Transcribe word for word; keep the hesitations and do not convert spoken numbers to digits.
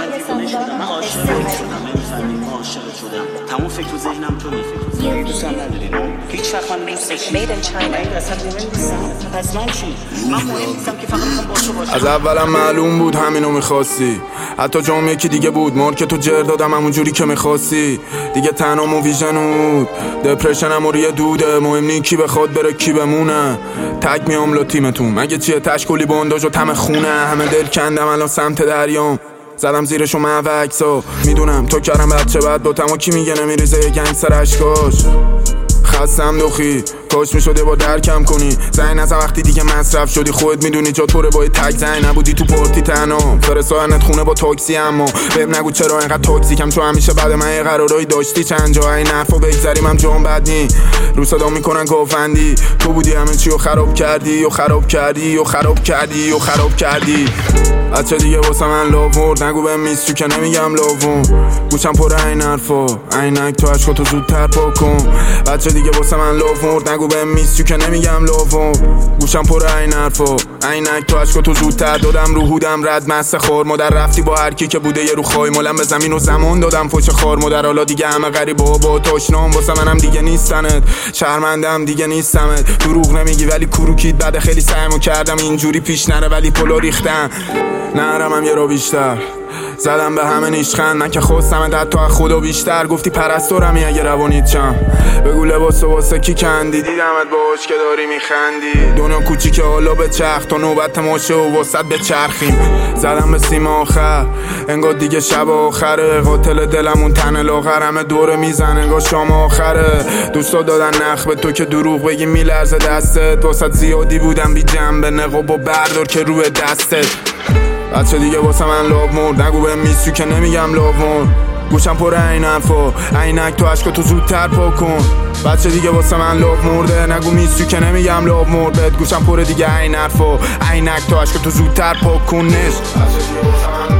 دیوونه شدم، من عاشق شدم، نمی‌فهمی عاشق شدم. تمام فکر تو ذهنم تو می‌فکری. دوستم نداری نه؟ هیچ وقت من دوست داشتم. Made in China. این اصلا نمی‌دونم. پس من چی؟ من مهم نیستم که فقط می‌خوام با تو باشم. از اولم معلوم بود همینو می‌خواستی. حتی جام یکی دیگه بود، مار که تو جر دادم همون جوری که می‌خواستی. دیگه تنها و ویژنود دپرشنم و ریه دوده. مهم نی کی بخواد بره کی بمونه. تگ میام لو تیمتون مگه چیه تشکلی بنداج و تم خونه. همه دل کندم الان سمت دریام، زدم زیرشو موکسو. میدونم تو کردم بچه بعد با تما کی میگه نمیریزه یه گنگستر اشکاش. خستم دوخی کاش میشده با درکم کنی. زنگ نزن وقتی دیگه مصرف شدی، خودت میدونی جا طوره باید تک زنگ نبودی تو پارتی تنها. فرستادنت خونه با تاکسی اما بهم نگو چرا اینقدر تاکسیکم، چون همیشه بعد من یه قرارایی داشتی چند جا. این حرفا بگذریم هم جام بد نی رو صدا میکنن گاوندی. تو بودی همه چی رو خراب کردی و خراب کردی و خراب کردی و خراب کردی. بچه دیگه واسه من لاورد نگو بهم میسچو که نمیگم لاوون. گوشم پر این حرفا عینک تو عشقاتو زودتر پاک کن. بچه دیگه واسه من لاورد نگو بهم میسچو که نمیگم لاوون. گوشم پر این حرفا عینک تو عشقاتو زودتر دادم رو هودم رد مست خور مادر. رفتی با هر کی که بوده یه رو خای مولم به زمین و زمان دادم فوش خار مادر. حالا دیگه همه غریبا با تاشنام واسه منم دیگه نیستنت. شرمندم دیگه نیستمت. دروغ نمیگی ولی کروکیت بعد خیلی سعیمو کردم اینجوری پیش نره ولی پلو ریختم. نرمم یه رو بیشتر زدم به همه نیشخند. من که خواستم در تو از خدا بیشتر. گفتی پرستورمی اگه روانیت چم بگو لباس واسه کی کندی. دیدمت باش که داری میخندی. دنیا کوچیکه حالا به چرخ تا نوبت ماشه و واسط به چرخیم. زدم به سیم آخر انگار دیگه شب آخره. قاتل دلمون تن لاغر همه دوره میزن انگار شام آخره. دوستا دادن نخ به تو که دروغ بگی میلرزه دستت. واسط زیادی بودم بی جنبه نقاب و بردار که روی دستت. بچه دیگه واسه من لاب مرد نگو بهم میسچو که نمیگم لاوون. گوشم پر این حرفا عینک تو عشقاتو زودتر پاک کن. بچه دیگه واسه من لاب مرده نگو میسچو که نمیگم لاب مرد. گوشم پر دیگه این حرفا عینک تو عشقاتو زودتر پاک کن. نش بچه دیگه واسه من